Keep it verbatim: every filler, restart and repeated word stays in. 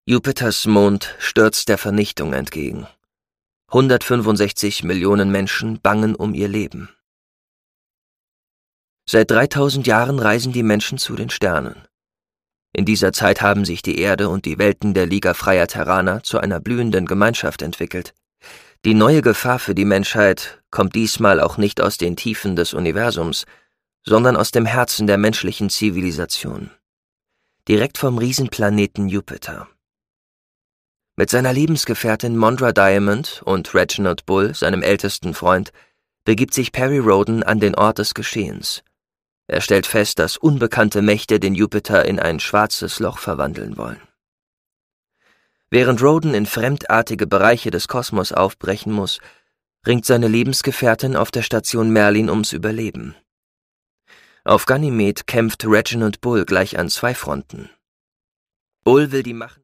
Jupiters Mond stürzt der Vernichtung entgegen. hundertfünfundsechzig Millionen Menschen bangen um ihr Leben. Seit dreitausend Jahren reisen die Menschen zu den Sternen. In dieser Zeit haben sich die Erde und die Welten der Liga Freier Terraner zu einer blühenden Gemeinschaft entwickelt. Die neue Gefahr für die Menschheit kommt diesmal auch nicht aus den Tiefen des Universums, sondern aus dem Herzen der menschlichen Zivilisation. Direkt vom Riesenplaneten Jupiter. Mit seiner Lebensgefährtin Mondra Diamond und Reginald Bull, seinem ältesten Freund, begibt sich Perry Rhodan an den Ort des Geschehens. Er stellt fest, dass unbekannte Mächte den Jupiter in ein schwarzes Loch verwandeln wollen. Während Rhodan in fremdartige Bereiche des Kosmos aufbrechen muss, ringt seine Lebensgefährtin auf der Station Merlin ums Überleben. Auf Ganymed kämpft Reginald Bull gleich an zwei Fronten. Bull will die Macht